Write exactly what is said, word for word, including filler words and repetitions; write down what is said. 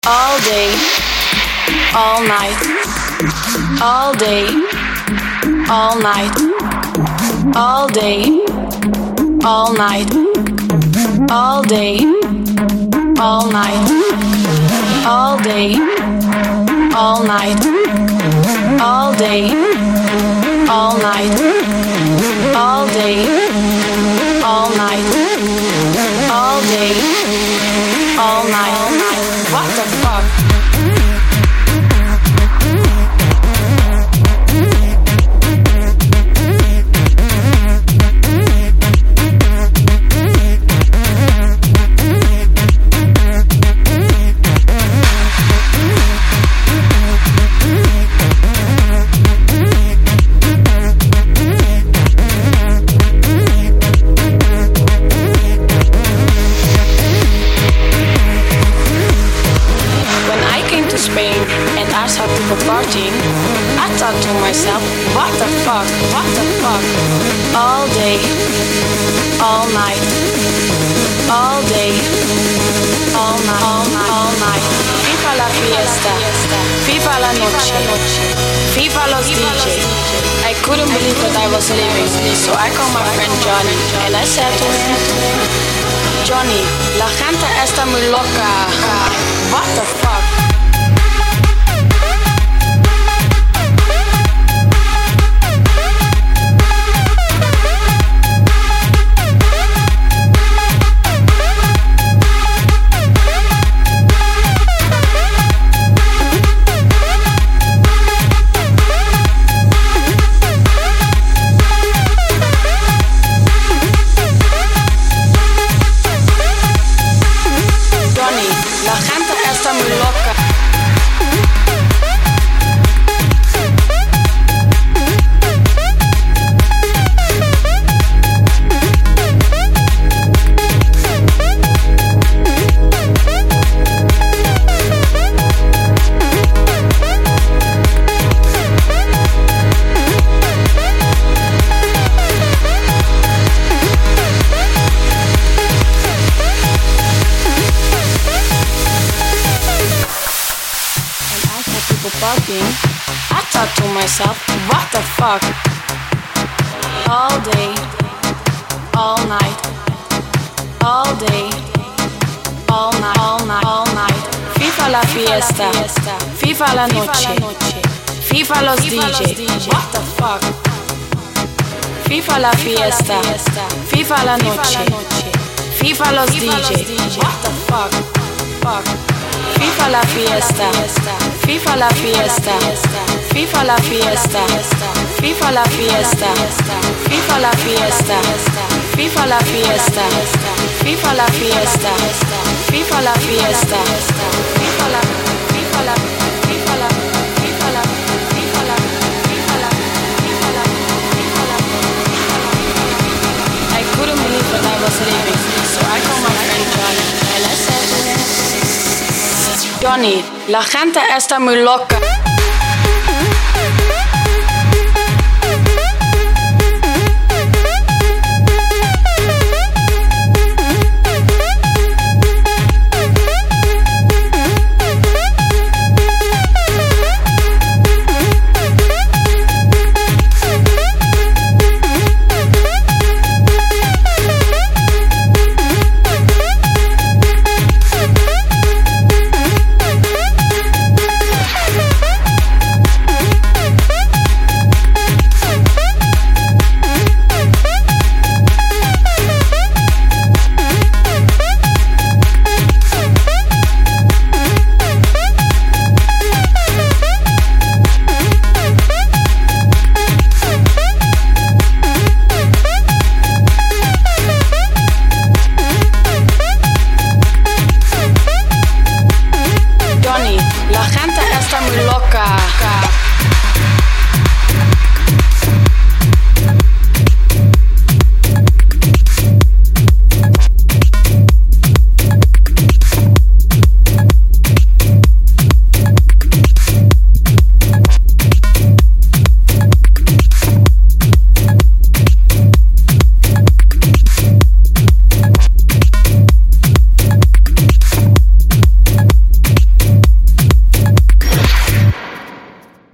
All day, all night, all day, all night, all day, all night, all day, all night, all day, all night, all day, all night, all day, all night, all day, all night. What the fuck? Spain and I saw people partying, I thought to myself, what the fuck, what the fuck? All day, all night, all day, all night, all night, all night. Viva la fiesta, viva la noche, viva los D J. I couldn't believe that I was leaving, so I called my friend Johnny and I said to him, Johnny, la gente está muy loca. What the fuck? La gente está muy loca. Parking, I thought to myself, what the fuck? All day, all night, all day, all night, all night, all night. Viva la fiesta, viva la noche, viva los D J. What the fuck? Viva la fiesta, viva la noche, viva los D J. What the fuck? Fuck. Viva la fiesta, viva la fiesta, viva la fiesta, viva la fiesta, viva la fiesta, viva la fiesta, viva la fiesta, viva la fiesta, viva la, viva la, viva la, viva la, viva la, viva la, viva la, viva la. I couldn't believe that I was leaving, so I called my friend Johnny and I said to him, Johnny, la gente está muy loca.